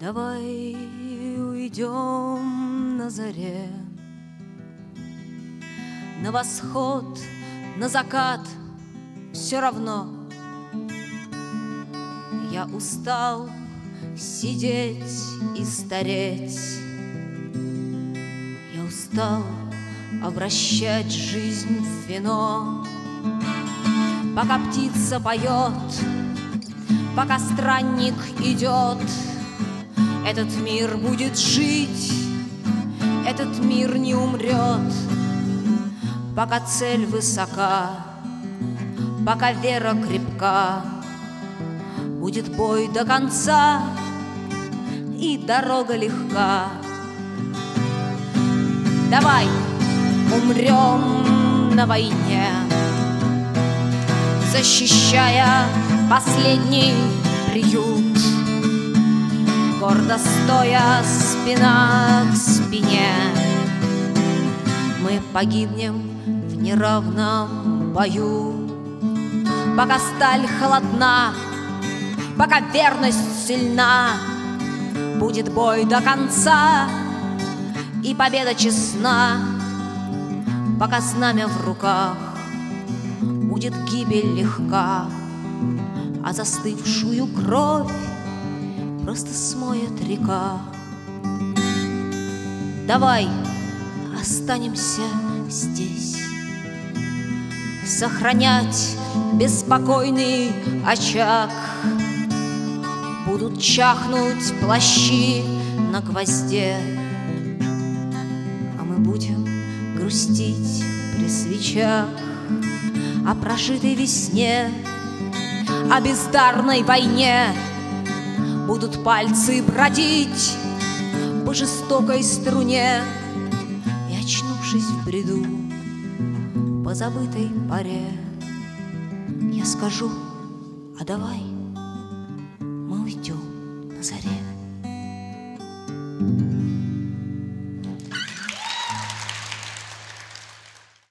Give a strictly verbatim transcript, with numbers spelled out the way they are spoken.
Давай уйдем на заре, на восход, на закат, все равно. Я устал сидеть и стареть, я устал обращать жизнь в вино. Пока птица поет, пока странник идет, этот мир будет жить, этот мир не умрет. Пока цель высока, пока вера крепка, будет бой до конца, и дорога легка. Давай умрем на войне, защищая последний приют, гордо стоя спина к спине. Мы погибнем в неравном бою, пока сталь холодна, пока верность сильна, будет бой до конца, и победа честна. Пока знамя в руках, будет гибель легка, а застывшую кровь просто смоет река. Давай останемся здесь, сохранять беспокойный очаг. Будут чахнуть плащи на гвозде, а мы будем грустить при свечах о прожитой весне, о бездарной войне. Будут пальцы бродить по жестокой струне, и, очнувшись в бреду по забытой поре, я скажу: а давай мы уйдем на заре.